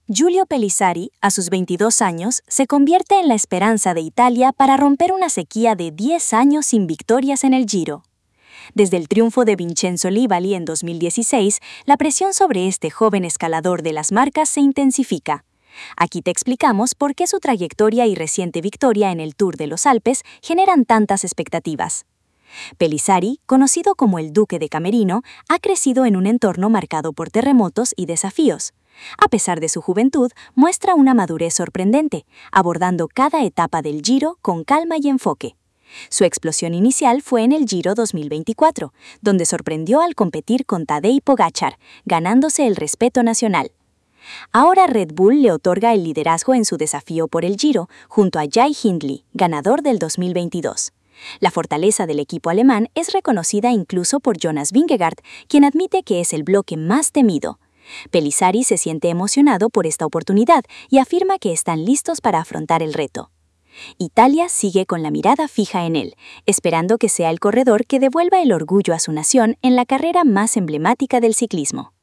Giulio Pellizzari, a sus 22 años, se convierte en la esperanza de Italia para romper una sequía de 10 años sin victorias en el Giro. Desde el triunfo de Vincenzo Nibali en 2016, la presión sobre este joven escalador de las marcas se intensifica. Aquí te explicamos por qué su trayectoria y reciente victoria en el Tour de los Alpes generan tantas expectativas. Pellizzari, conocido como el Duque de Camerino, ha crecido en un entorno marcado por terremotos y desafíos. A pesar de su juventud, muestra una madurez sorprendente, abordando cada etapa del Giro con calma y enfoque. Su explosión inicial fue en el Giro 2024, donde sorprendió al competir con Tadej Pogačar, ganándose el respeto nacional. Ahora Red Bull le otorga el liderazgo en su desafío por el Giro, junto a Jai Hindley, ganador del 2022. La fortaleza del equipo alemán es reconocida incluso por Jonas Vingegaard, quien admite que es el bloque más temido. Pellizzari se siente emocionado por esta oportunidad y afirma que están listos para afrontar el reto. Italia sigue con la mirada fija en él, esperando que sea el corredor que devuelva el orgullo a su nación en la carrera más emblemática del ciclismo.